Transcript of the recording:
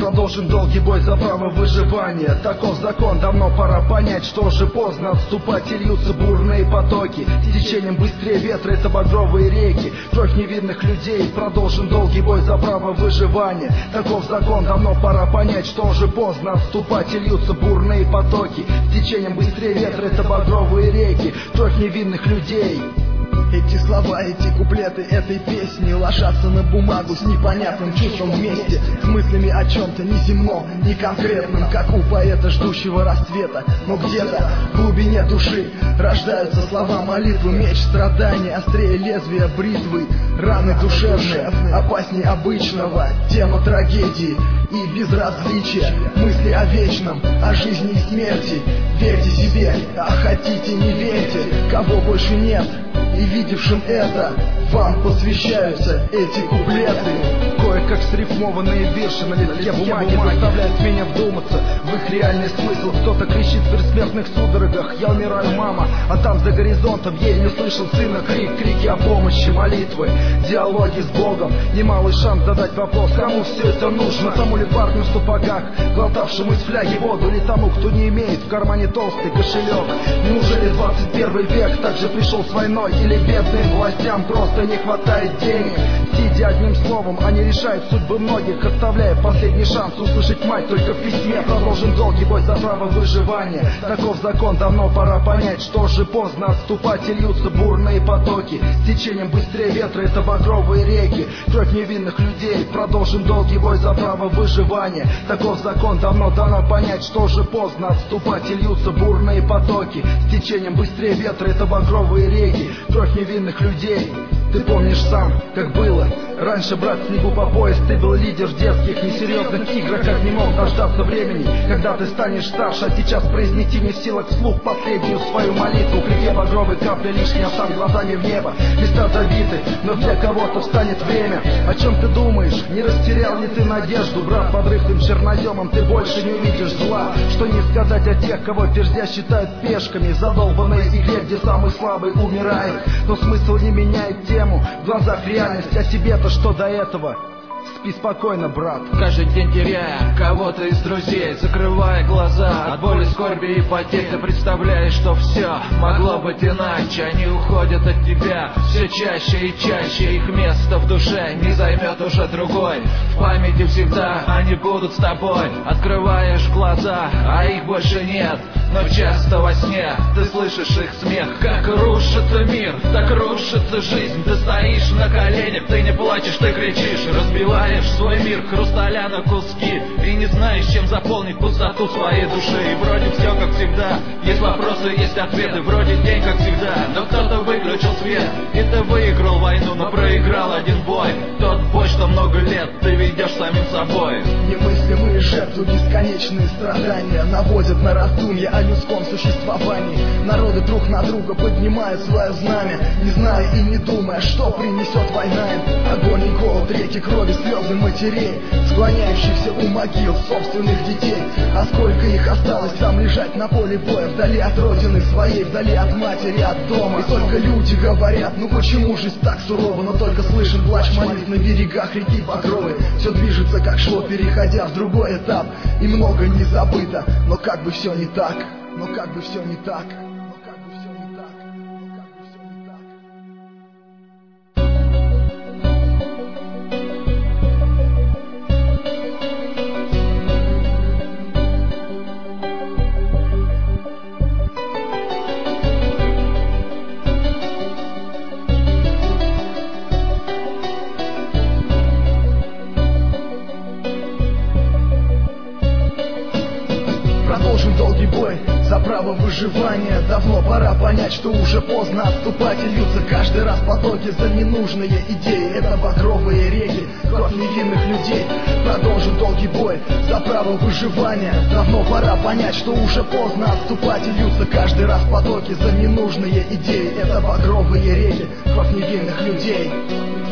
Продолжим долгий бой за право выживания. Таков закон, давно пора понять, что уже поздно отступать. И льются бурные потоки, с течением быстрее ветра, это багровые реки, кровь невинных людей. Продолжим долгий бой за право выживания. Таков закон, давно пора понять, что уже поздно отступать. И льются бурные потоки, с течением быстрее ветра, это багровые реки, кровь невинных людей. Эти слова, эти куплеты этой песни ложатся на бумагу с непонятным чувством вместе, с мыслями о чем-то неземном, не конкретном, как у поэта, ждущего рассвета. Но где-то в глубине души рождаются слова молитвы, меч страдания, острее лезвия бритвы, раны душевные, опаснее обычного, тема трагедии и безразличия, мысли о вечном, о жизни и смерти. Верьте себе, а хотите не верьте, кого больше нет. И видевшим это, вам посвящаются эти куплеты. Кое-как срифмованные вирши на листке бумаги заставляют меня вдуматься в их реальный смысл. Кто-то кричит в предсмертных судорогах: я умираю, мама. А там за горизонтом еле слышал сына крик, крики о помощи, молитвы, диалоги с Богом. Немалый шанс задать вопрос: кому все это нужно? Тому ли парню в сапогах, глотавшему из фляги воду, или тому, кто не имеет в кармане толстый кошелек? Неужели 21 век также пришел с войной? Или бедным властям просто не хватает денег? Сидя одним словом, они решают судьбы многих, оставляя последний шанс услышать мать только в письме. Продолжим долгий бой за право выживания. Таков закон, давно пора понять, что уже поздно отступать. И льются бурные потоки, с течением быстрее ветра, это багровые реки, кровь невинных людей. Продолжим долгий бой за право выживания. Таков закон, давно дано понять, что уже поздно отступать. И льются бурные потоки, с течением быстрее ветра, это багровые реки, кровь невинных людей. Ты помнишь сам, как было раньше, брат, в снегу по пояс. Ты был лидер в детских несерьезных играх, как не мог дождаться времени, когда ты станешь старше. А сейчас произнести не в силах вслух последнюю свою молитву. К реке багровой капли лишние, сам глазами в небо. Места забиты, но для кого-то встанет время. О чем ты думаешь? Не растерял ли ты надежду, брат? Под рыхлым черноземом ты больше не увидишь зла. Что не сказать о тех, кого ферзя считают пешками, задолбанной игре, где самый слабый умирает. Но смысл не меняет тему, в глазах реальность, о себе-то что до этого? Спи спокойно, брат. Каждый день теряя кого-то из друзей, закрывая глаза от боли, скорби и потерь, ты представляешь, что все могло быть иначе. Они уходят от тебя все чаще и чаще, их место в душе не займет уже другой. В памяти всегда они будут с тобой. Открываешь глаза, а их больше нет, но часто во сне ты слышишь их смех. Как рушится мир, так рушится жизнь. Ты стоишь на коленях, ты не плачешь, ты кричишь, разбиваешь свой мир хрусталя на куски и не знаешь, чем заполнить пустоту своей души. И вроде все как всегда, есть вопросы, есть ответы, вроде день как всегда, но кто-то выключил свет, и ты выиграл войну, но проиграл один бой. Тот бой, что много лет ты ведешь самим собой. Немыслимые жертвы, бесконечные страдания наводят на раздумья о людском существовании. Народы друг на друга поднимают свое знамя, не зная и не думая, что принесет война им. Огонь и голод, реки крови, слезы матерей, склоняющихся у могил собственных детей. А сколько их осталось там лежать на поле боя, вдали от родины своей, вдали от матери, от дома. И только люди говорят: ну почему жизнь так сурова? Но только слышен плач молитв на берегах реки багровой. Все движется как шло, переходя в другой этап, и много не забыто, но как бы все не так, но как бы все не так. Продолжим долгий бой за право выживания. Давно пора понять, что уже поздно отступать. И льются каждый раз потоки за ненужные идеи. Это багровые реки, кровь невинных людей. Продолжим долгий бой за право выживания. Давно пора понять, что уже поздно отступать. И льются каждый раз потоки за ненужные идеи. Это багровые реки, кровь невинных людей.